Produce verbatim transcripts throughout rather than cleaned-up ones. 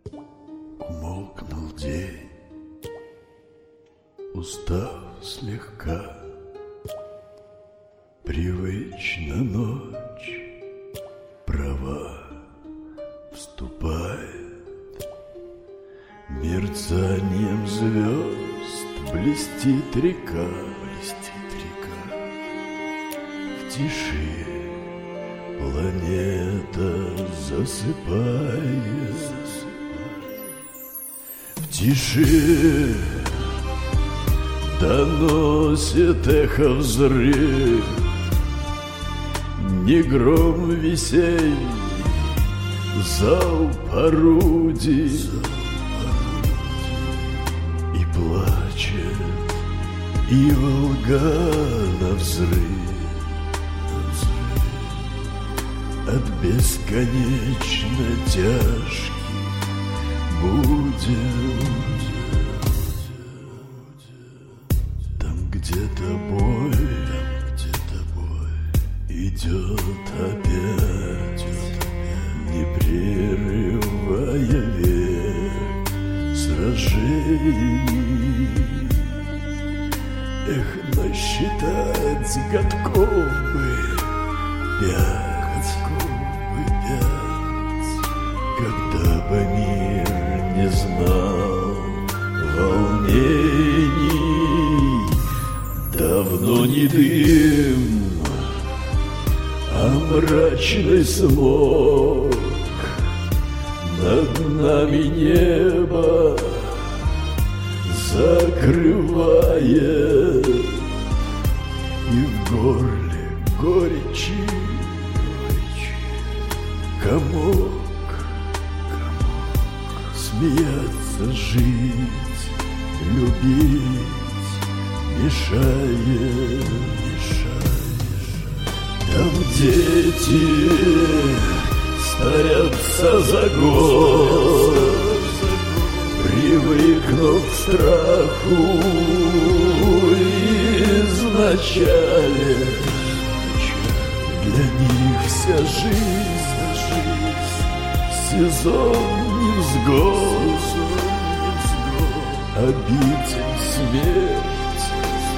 Умолкнул день, устав слегка, привычно ночь права вступает, мерцанием звезд блестит река, блестит река. В тиши планета засыпает, в тиши доносит эхо взрыв, не гром весенний, залп орудий, и плачет и Волга навзрыв от бесконечно тяжких будем. Там где-то бой, где-то бой идет опять, не прерывая век сражений. Эх, насчитать годков бы пять, бы пять, когда бы мир не знал волнений. Давно не дым, а мрачный смог над нами небо закрывает, и в горле горечи комок, комок. Смеяться, жить, любить мешает, мешает. Там дети старятся за год, привыкнув к страху изначале. Для них вся жизнь, сезон невзгод, обитель смерть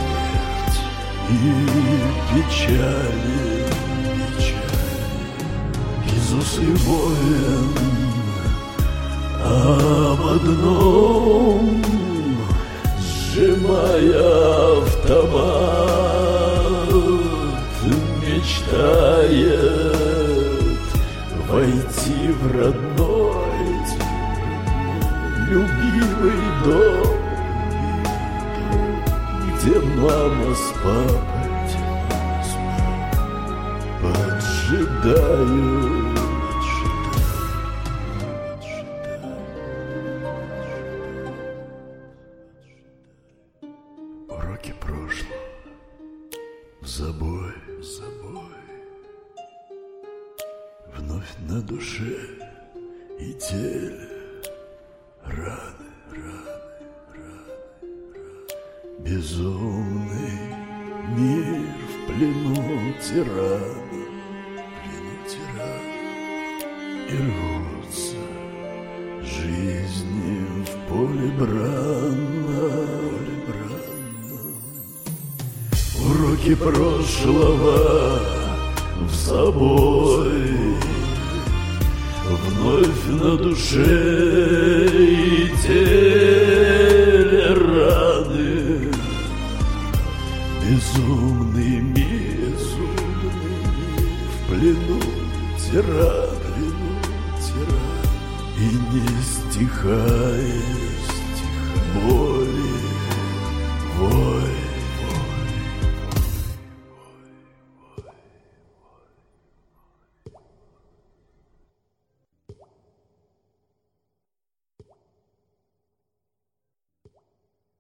и печали, из уст воин об одном, сжимая автомат, мечтает войти в родной, любимый дом, где мама с папой поджидают. Уроки прошлого в забой, в забой. Вновь на душе и теле раны, раны, раны, раны. Безумный мир в плену тирана, в плену тирана. И рвутся жизни в поле брана, поле брана. Уроки прошлого в забой, вновь на душе и теле раны. Безумный мир, в плену тиран, и не стихает боль.